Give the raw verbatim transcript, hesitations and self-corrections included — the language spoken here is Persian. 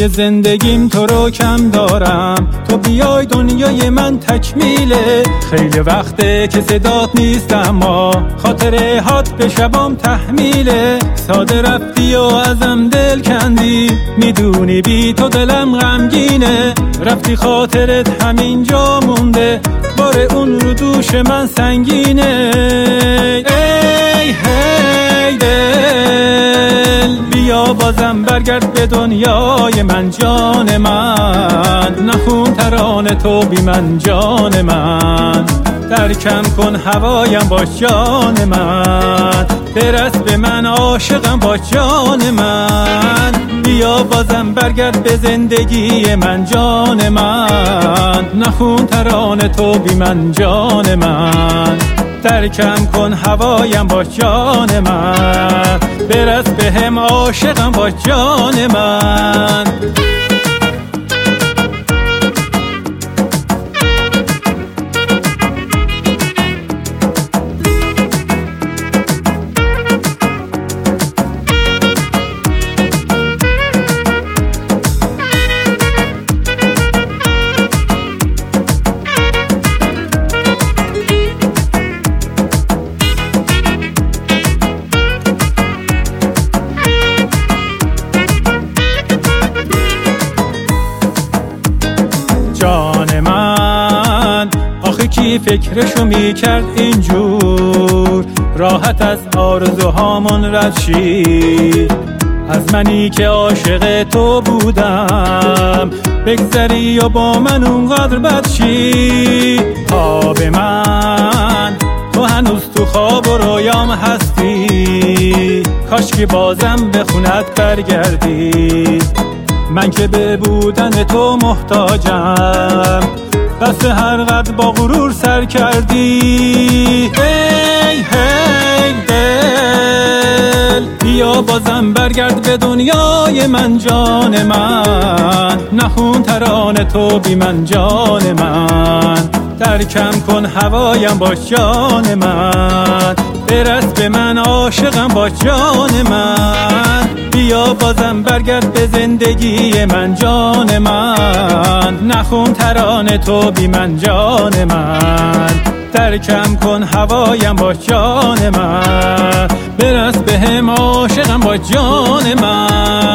توی زندگیم تو رو کم دارم، تو بیای دنیای من تکمیله. خیلی وقته که صدات نیست اما خاطره هات به شبام تحمیله. ساده رفتی و ازم دل کندی، میدونی بی تو دلم غمگینه. رفتی خاطرت همین جا مونده، بار اون رو دوش من سنگینه. ای هی دل بیا بازم برگرد به دنیای من جان من، نخون ترانه تو بی من جان من. ترکم کن هوایم باش جان من، برس به من عاشقم باش جان من. بیا بازم برگرد به زندگی من جان من، نخون ترانه تو بی من جان من. ترکم کن هوایم باش جان من، برس به هم عاشقم باش جان من. جان من آخه کی فکرشو میکرد اینجور، راحت از آرزوهامون رد شی. از منی که عاشق تو بودم بگذری و با من اونقدر بد شی. خواب من تو هنوز تو خواب و رویام هستی، کاش که بازم به خونت برگردی. من که به بودن تو محتاجم، دست هر قد با غرور سر کردی. ای هی دل بیا بازم برگرد به دنیای من جان من، نخون ترانه تو بی من جان من. ترکم کن هوایم باش جان من، برس به من عاشقم باش جان من. بیا بازم برگرد به زندگی من جان من، نخون ترانه تو بی من جان من. ترکم کن هوایم باش جان من، برس به هم عاشقم باش جان من.